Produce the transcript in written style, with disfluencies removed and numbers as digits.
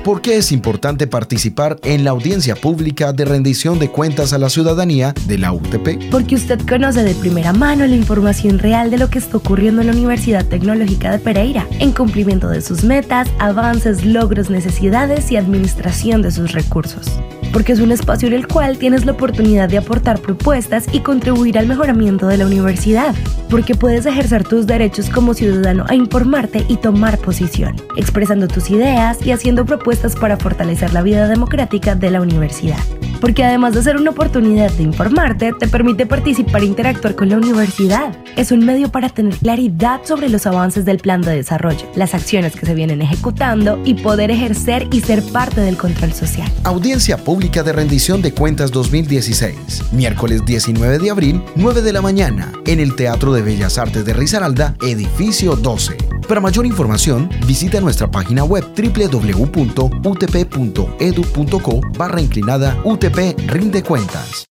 ¿Por qué es importante participar en la audiencia pública de rendición de cuentas a la ciudadanía de la UTP? Porque usted conoce de primera mano la información real de lo que está ocurriendo en la Universidad Tecnológica de Pereira, en cumplimiento de sus metas, avances, logros, necesidades y administración de sus recursos. Porque es un espacio en el cual tienes la oportunidad de aportar propuestas y contribuir al mejoramiento de la universidad. Porque puedes ejercer tus derechos como ciudadano a informarte y tomar posición, expresando tus ideas y haciendo propuestas para fortalecer la vida democrática de la universidad. Porque además de ser una oportunidad de informarte, te permite participar e interactuar con la universidad. Es un medio para tener claridad sobre los avances del plan de desarrollo, las acciones que se vienen ejecutando y poder ejercer y ser parte del control social. Audiencia Pública de Rendición de Cuentas 2016, miércoles 19 de abril, 9 de la mañana, en el Teatro de Bellas Artes de Risaralda, edificio 12. Para mayor información, visita nuestra página web www.utp.edu.co/UTP Rinde Cuentas.